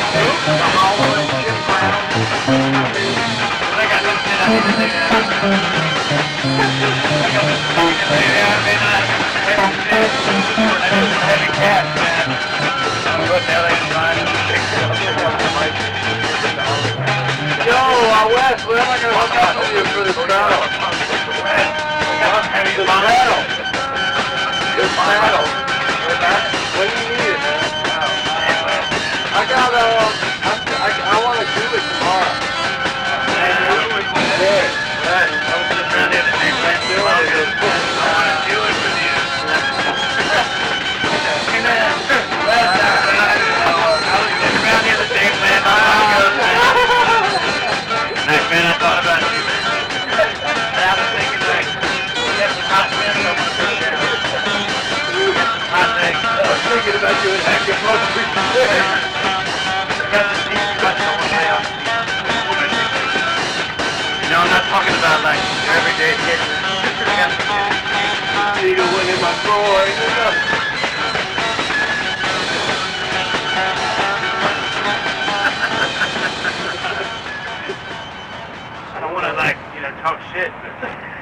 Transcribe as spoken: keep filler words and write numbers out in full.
The Hollow and Jim Brown. I got some shit I need to do that. I got some shit I can do that, man. I got some heavy shit. I do some heavy cats, man. I'm going to L A and find them. Yo, uh, Wes, when am I going to hook up with you for this battle? This battle. This battle. When do you need it, man? I got, um, I, I want to do it tomorrow. Yeah. I was just around here to take my do it. I want to do it with you. Hey, man. I was just around here to take my Nice, man. I thought about you, man. I was thinking, like, get some hot things on my shirt. Hot things. I was thinking about you and that your most recent got the deep cuts on my house. You know, I'm not talking about like your everyday shit. I got some shit. Need a win in my boy. I don't want to like, you know, talk shit.